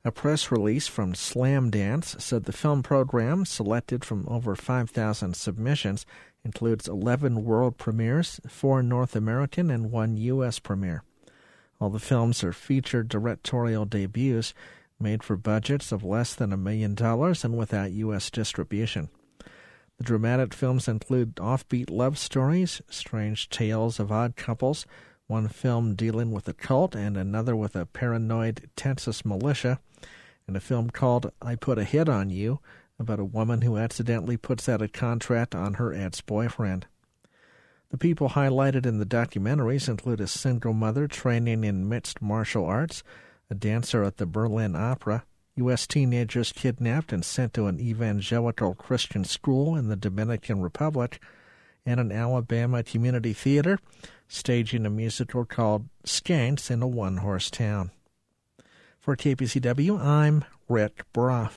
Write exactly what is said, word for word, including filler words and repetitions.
A press release from Slamdance said the film program, selected from over five thousand submissions, includes eleven world premieres, four North American, and one U S premiere. All the films are featured directorial debuts made for budgets of less than a million dollars and without U S distribution. The dramatic films include offbeat love stories, strange tales of odd couples, one film dealing with a cult and another with a paranoid Texas militia, and a film called I Put a Hit on You, about a woman who accidentally puts out a contract on her ex-boyfriend. The people highlighted in the documentaries include a single mother training in mixed martial arts, a dancer at the Berlin Opera, U S teenagers kidnapped and sent to an evangelical Christian school in the Dominican Republic, and an Alabama community theater staging a musical called Skanks in a one-horse town. For K P C W, I'm Rick Broff.